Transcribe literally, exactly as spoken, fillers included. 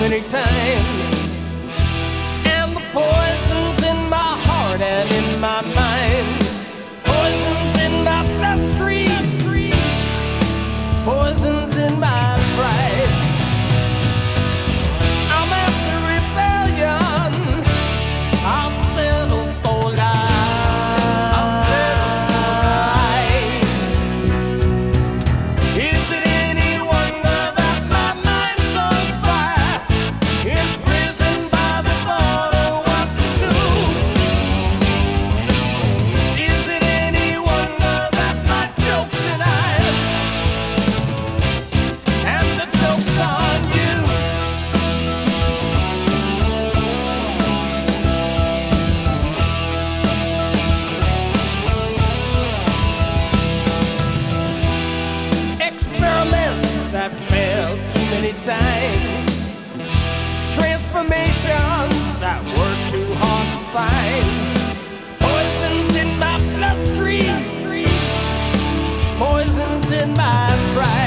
many times, and the poison's in my heart and in my mind. Poison's in my bloodstream, poison's in my pride. I'm after rebellion, I'll settle for lies. I'll settle for lies. Is it any wonder that my mind's on fire, imprisoned by the thought of what to do? Is it any wonder that my joke's an eye, and the joke's on you? Experiments that failed too many times, transformations that were too hard to find. Poison's in my bloodstream, poison's in my pride.